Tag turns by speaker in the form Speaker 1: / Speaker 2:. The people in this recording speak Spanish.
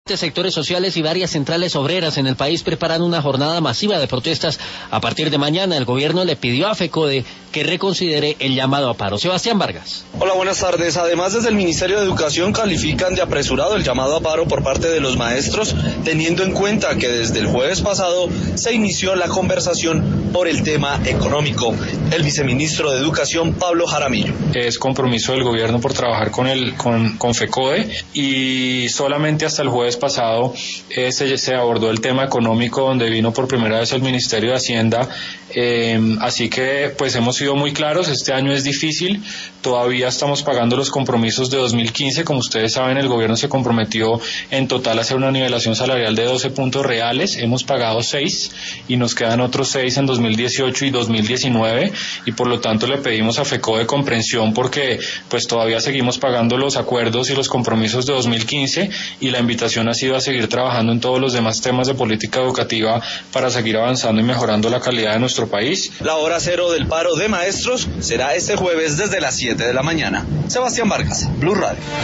Speaker 1: Sectores sociales y varias centrales obreras en el país preparan una jornada masiva de protestas. A partir de mañana, el gobierno le pidió a FECODE que reconsidere el llamado a paro. Sebastián Vargas.
Speaker 2: Hola, buenas tardes. Además, desde el Ministerio de Educación califican de apresurado el llamado a paro por parte de los maestros, teniendo en cuenta que desde el jueves pasado se inició la conversación por el tema económico. El viceministro de Educación, Pablo Jaramillo.
Speaker 3: Es compromiso del gobierno por trabajar con FECODE y solamente hasta el jueves pasado se abordó el tema económico, donde vino por primera vez el Ministerio de Hacienda, así que pues hemos sido muy claros. Este año es difícil, todavía estamos pagando los compromisos de 2015, como ustedes saben el gobierno se comprometió en total a hacer una nivelación salarial de 12 puntos reales, hemos pagado 6 y nos quedan otros 6 en 2018 y 2019 y por lo tanto le pedimos a FECODE comprensión porque pues todavía seguimos pagando los acuerdos y los compromisos de 2015 y la invitación ha sido a seguir trabajando en todos los demás temas de política educativa para seguir avanzando y mejorando la calidad de nuestro país.
Speaker 2: La hora cero del paro de maestros será este jueves desde las 7 de la mañana. Sebastián Vargas, Blue Radio.